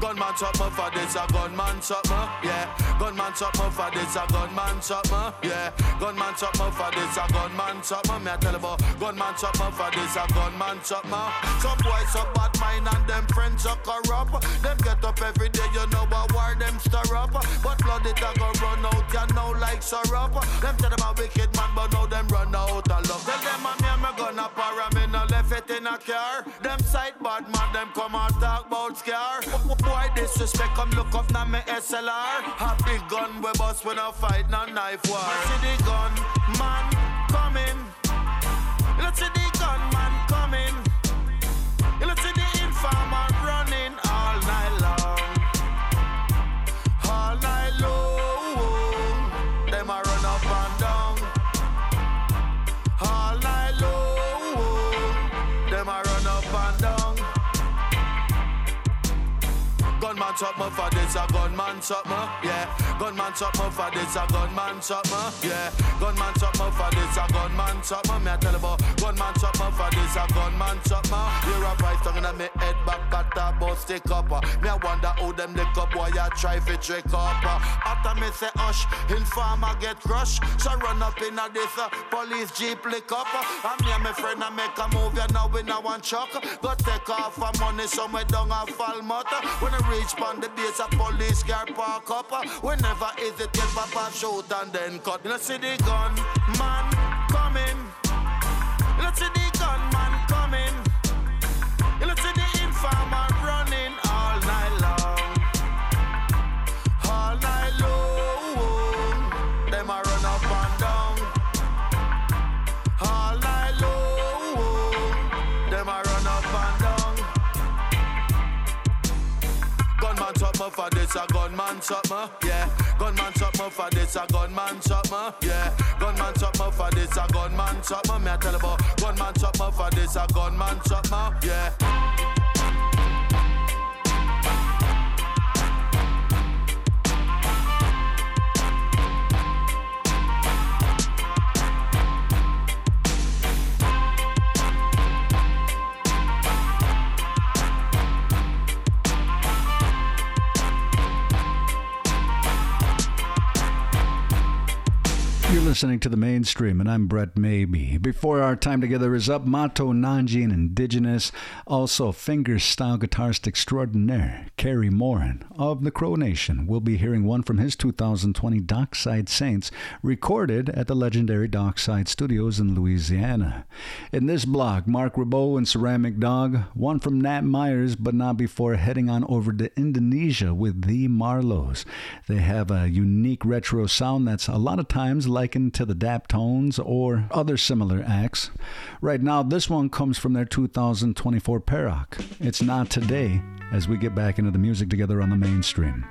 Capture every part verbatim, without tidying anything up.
Gunman chop me for this, a gunman chop me, yeah. Gunman chop me for this, a gunman chop me, yeah. Gunman chop me for this, a gunman chop me. Me a tell you about gunman chop me for this, a gunman chop me. Some boys so bad mind and them friends so corrupt. Them get up every day, you know what war them stir up. But blood it a go run out, you know like syrup. Them tell them a wicked man, but now them run out of love. Tell them a me and me gun a para, me no left it in a car. Them side bad man, them come and talk about scar. Boy disrespect, come look up now me S L R. A big gun we bust when I fight, no knife war. See the gun man coming. Let's see the gun man coming. Let's see the informer running all night long. All night long. Them a run up and down. All night long. Them a run up and down. Gunman chop me for this, a gunman chop me, yeah. Gunman chop me for this, a gunman chop me, yeah. Gunman chop me for this, a gunman chop me. Me a tell you about gunman chop me for this, a gunman chop me. You're a price tongue in me head back, got a bust stick up. Me a wonder how them lick up, boy, I try fi trick up. After me say hush, informer get crushed. So run up in a this uh, police jeep lick up. And me and my friend a make a move, you know we now one chuck. Go take off a money somewhere down a Falmouth. When I reach pon the base, a police car park up. We never hesitate, papa shoot and then cut. You know see the gun man coming. You know see the gun man coming. You know see the informer running all night long. All night long. Them a run up and down. All night long. Them a run up and down. Gunman chop me for this, a gunman chop me, yeah. Gunman chop me for this, a gunman chop me, yeah. Gunman chop me for this, a gunman chop me. Me a tell you about gunman chop me for this, a gunman chop me, yeah. You're listening to The Mainstream, and I'm Brett Maybe. Before our time together is up, Mato Nanji and Indigenous, also fingerstyle guitarist extraordinaire Kerry Moran of the Crow Nation. We'll be hearing one from his two thousand twenty Dockside Saints, recorded at the legendary Dockside Studios in Louisiana. In this block, Mark Ribot and Ceramic Dog, one from Nat Myers, but not before heading on over to Indonesia with the Marlows. They have a unique retro sound that's a lot of times likened to the Daptones or other similar acts. Right now, this one comes from their two thousand twenty-four Peroc. It's Not Today, as we get back into the music together on The Mainstream.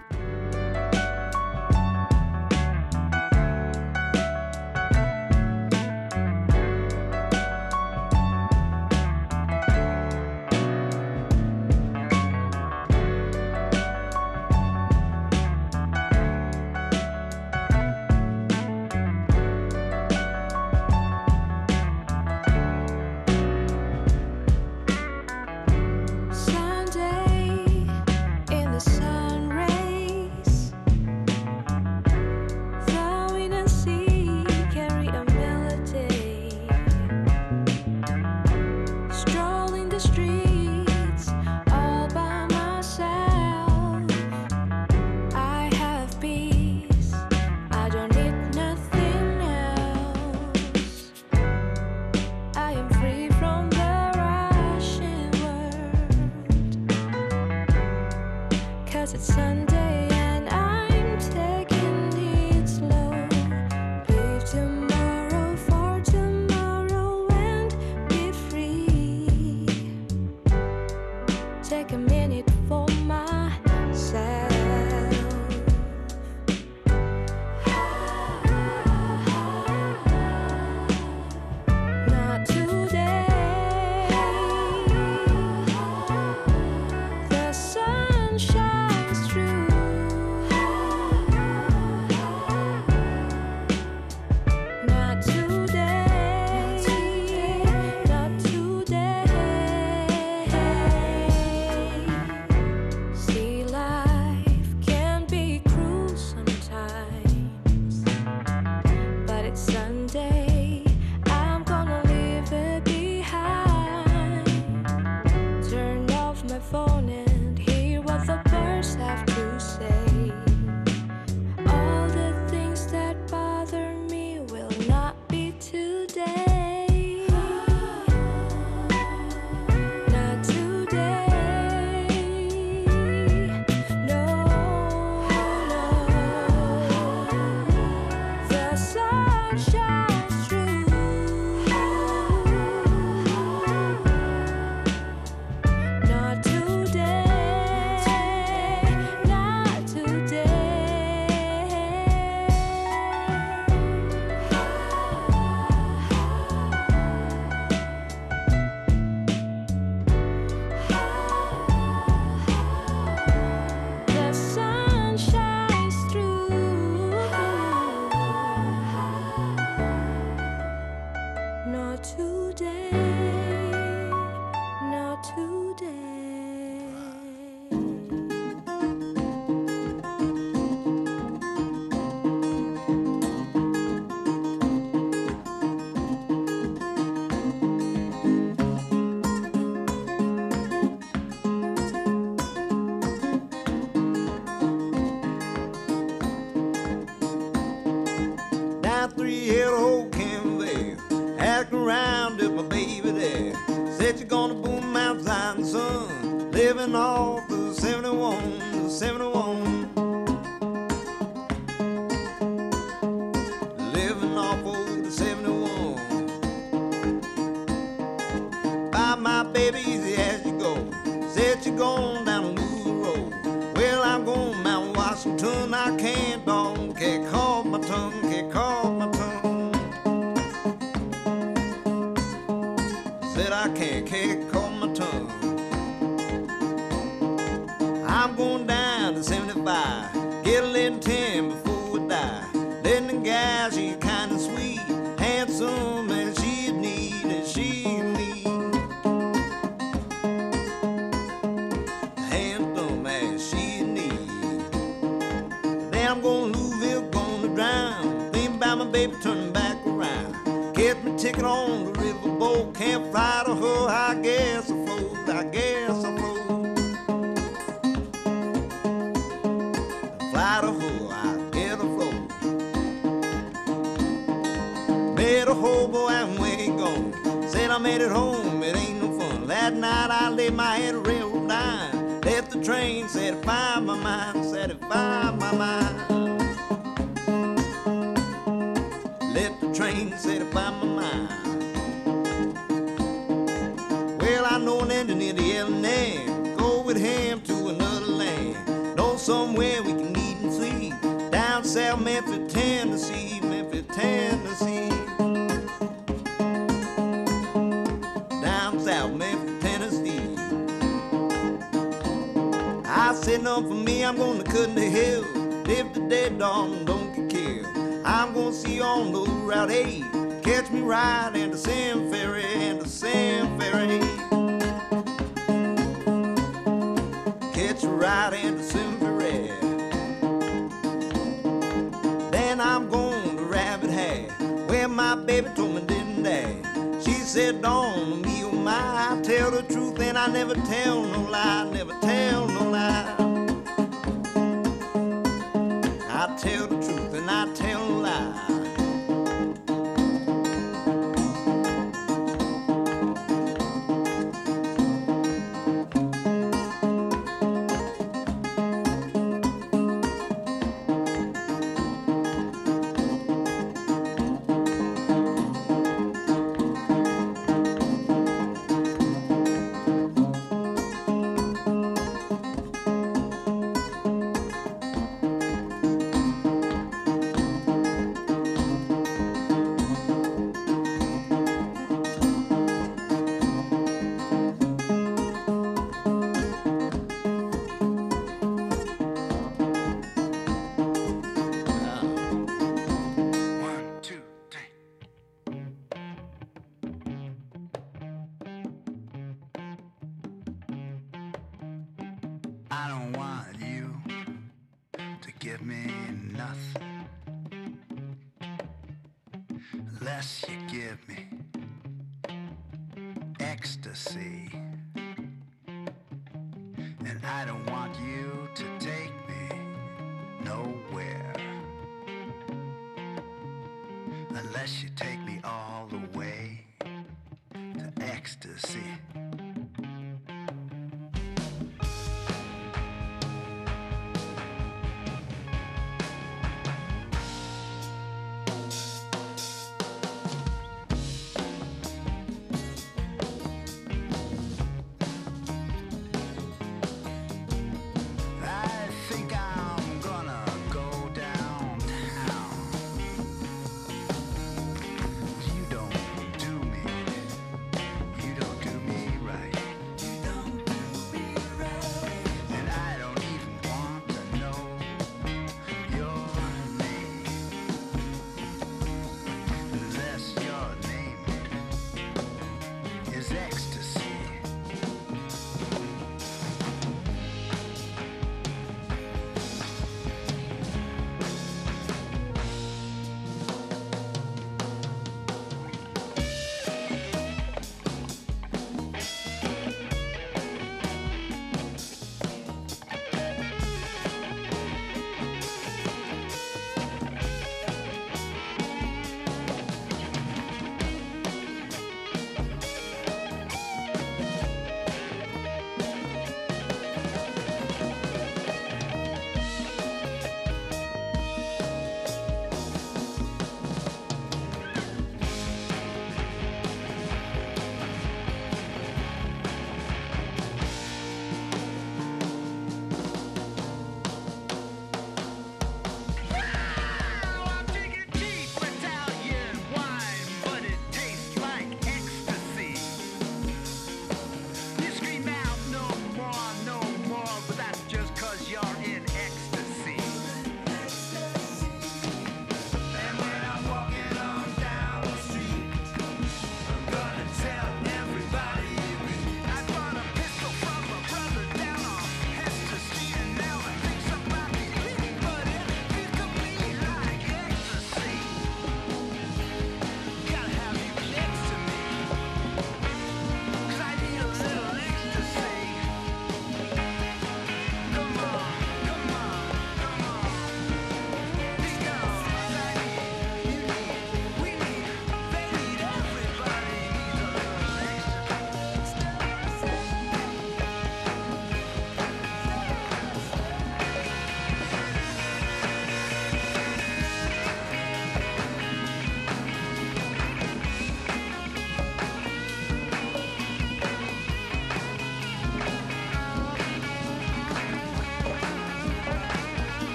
Shines through living off the seventy-one, the seventy-one. Living off of the seventy-one. Buy my baby easy as you go. Said you're going down a new road. Well, I'm going Mount Washington. I can't, dog, can't call my tongue, can't call my tongue. Said I can't, can't call my tongue. I'm going down to seventy-five. Get a little ten before we die. Letting the gal, she's kind of sweet, handsome, and she's neat, and she's neat. Handsome, and she's neat. Then I'm going to Louisville, going to drown. Think about my baby turning back around. Get me ticket on the riverboat. Can't fly to her, I guess I float, I guess I float. Fly to her, I get afloat. Made a hobo and where he gone. Said I made it home, it ain't no fun. That night I laid my head a railroad line. Left the train, satisfied my mind, satisfied my mind. Left the train, satisfied my mind. Well, I know an engineer, the L N A. Go with him to another land. Know somewhere we can eat and sleep. Down south Memphis, Tennessee, Memphis, Tennessee. Down south Memphis, Tennessee. I said, no, for me, I'm gonna cut in the hill. Live the dead dog and don't get killed. I'm gonna see you on the Route eight. Catch me right in the Sam Ferry, and the Sam Ferry. Catch you right in the Sam Ferry. Then I'm going to Rabbit Hat, where my baby told me didn't die. She said, don't me oh my, I tell the truth and I never tell no lie, never tell no lie. I tell the truth and I tell no lie. I don't want you to give me nothing unless you give me ecstasy. And I don't want you to take me nowhere unless you take me all the way to ecstasy.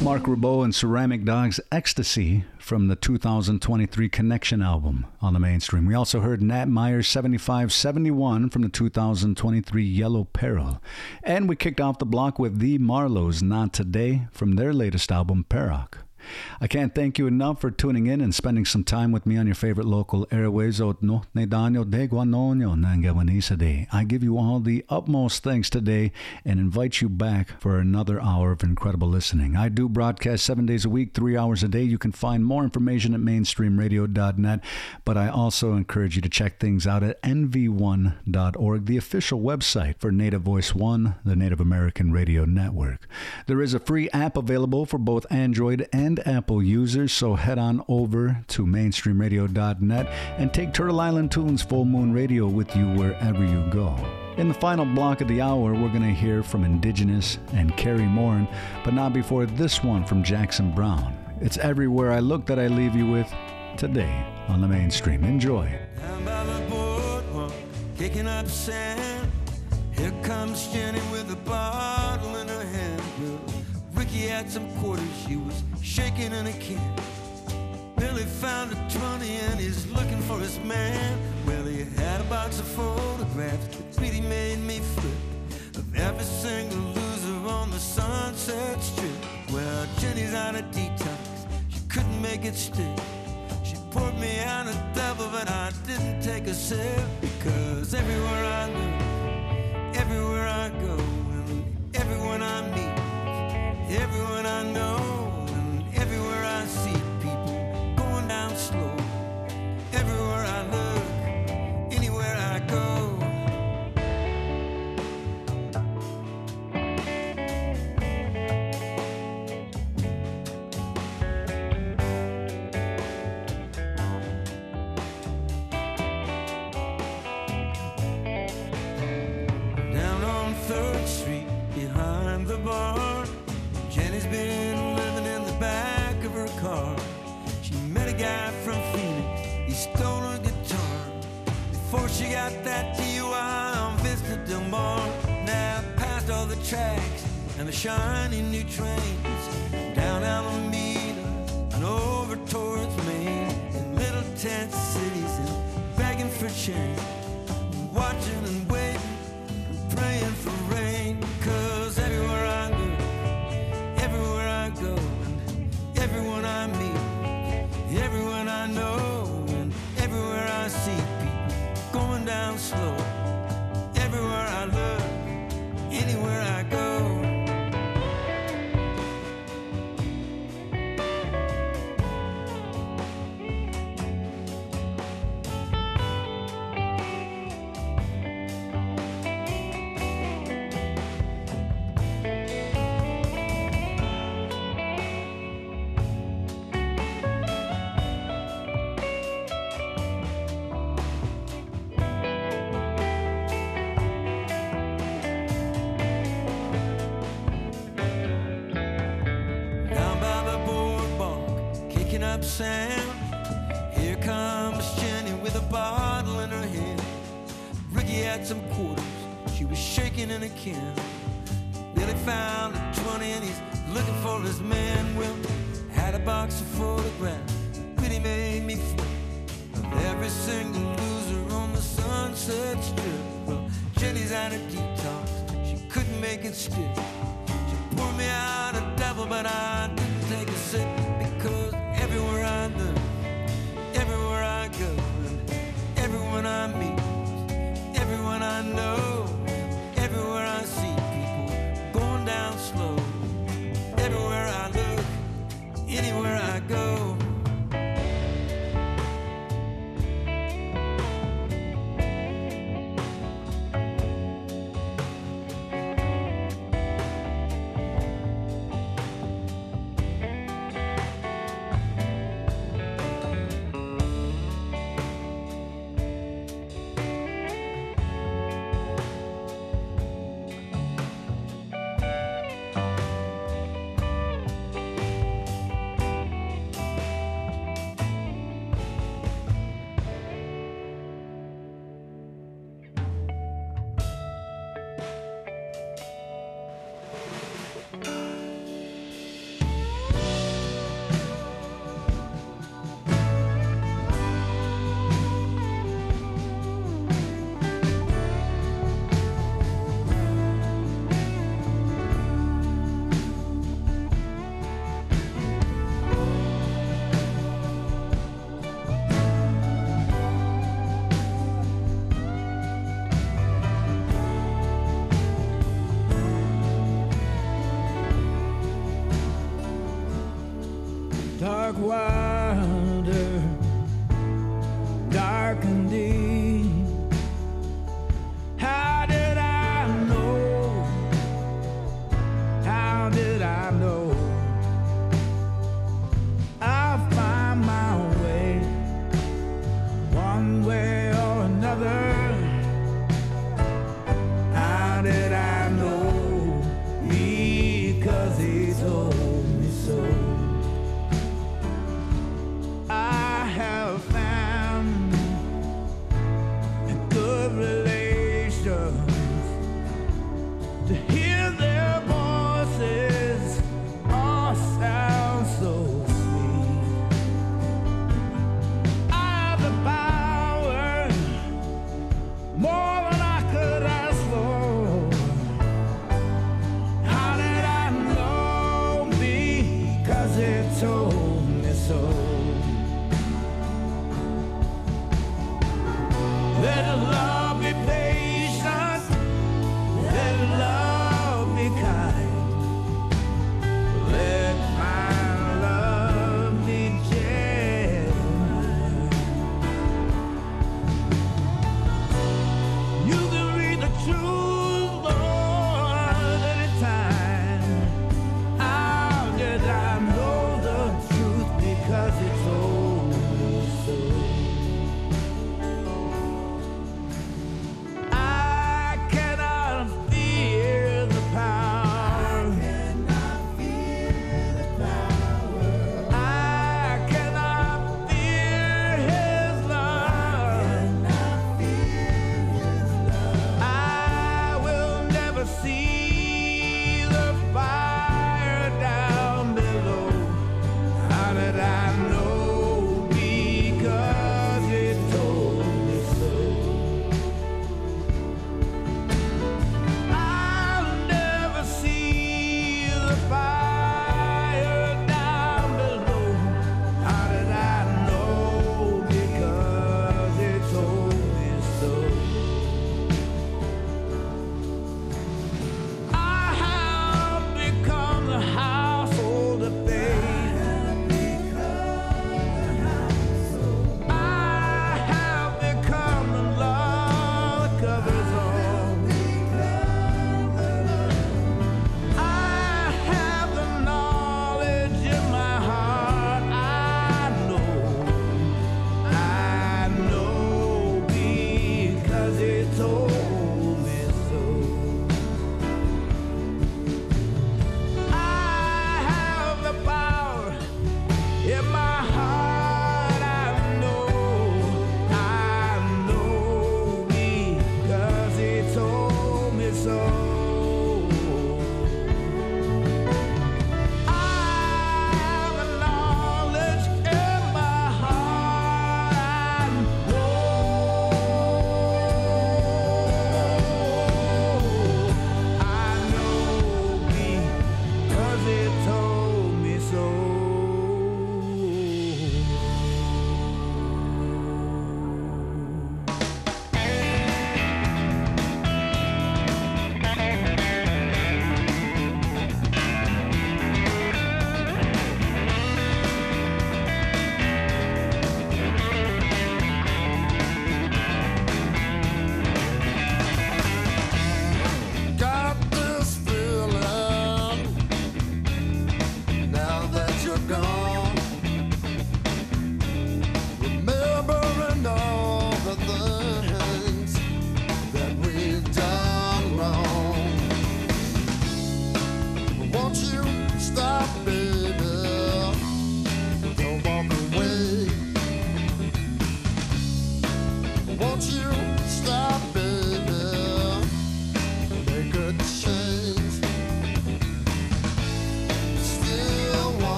Mark Ribot and Ceramic Dogs, Ecstasy, from the two thousand twenty-three Connection album on the Mainstream. We also heard Nat Myers seventy-five seventy-one from the two thousand twenty-three Yellow Peril. And we kicked off the block with The Marlows, Not Today, from their latest album, Peroc. I can't thank you enough for tuning in and spending some time with me on your favorite local airways. I give you all the utmost thanks today and invite you back for another hour of incredible listening. I do broadcast seven days a week, three hours a day. You can find more information at mainstream radio dot net, but I also encourage you to check things out at N V one dot org, the official website for Native Voice One, the Native American Radio Network. There is a free app available for both Android and Apple users, so head on over to mainstream radio dot net and take Turtle Island Tunes Full Moon Radio with you wherever you go. In the final block of the hour, we're going to hear from Indigenous and Carrie Morin, but not before this one from Jackson Brown. It's Everywhere I Look that I leave you with today on the Mainstream. Enjoy. Down by the boardwalk, kicking up sand. Here comes Jenny with a bottle in her hand. Ricky had some quarters, she was shaking in a can. Billy found a twenty and he's looking for his man. Well, he had a box of photographs that really made me flip, of every single loser on the Sunset Strip. Well, Jenny's on a detox, she couldn't make it stick. She poured me out a double, but I didn't take a sip. Because everywhere I look, everywhere I go, and everyone I meet, everyone I know, and everywhere I see people going down slow. Everywhere I look, anywhere I go. Down on third Street, behind the bar, Jenny's been living in the back of her car. She met a guy from Phoenix, he stole her guitar. Before she got that D U I on Vista Del Mar. Now past all the tracks and the shiny new trains, down Alameda and over towards Maine, in little tent cities and begging for change, watching and waiting and praying for rain. Cause everywhere I look, everywhere I go, and everyone I meet, everyone I know, and everywhere I see people going down slow. Everywhere I look, anywhere I go. Sound. Here comes Jenny with a bottle in her hand. Ricky had some quarters, she was shaking in a can. Billy found a twenty and he's looking for his man. Well, had a box of photographs, really made me flip, of every single loser on the Sunset Strip. Well, Jenny's out of detox, she couldn't make it stick. She poured me out a double, but I didn't take a sip. Because everywhere I look, everywhere I go, and everyone I meet, everyone I know, everywhere I see people going down slow. Everywhere I look, anywhere I go. dark water, dark and deep. How did I know? How did I know? I'll find my way, one way or another. How did I know? Because he told me so. I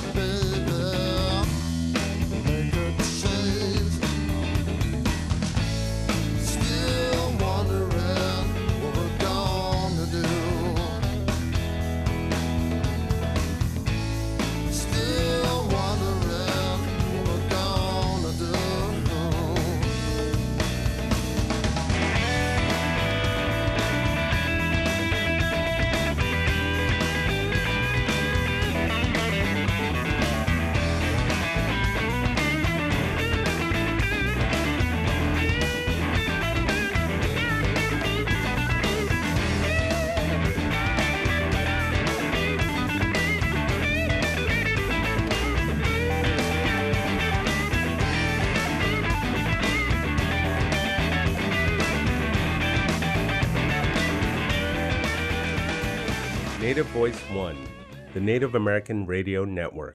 Native Voice One, the Native American Radio Network.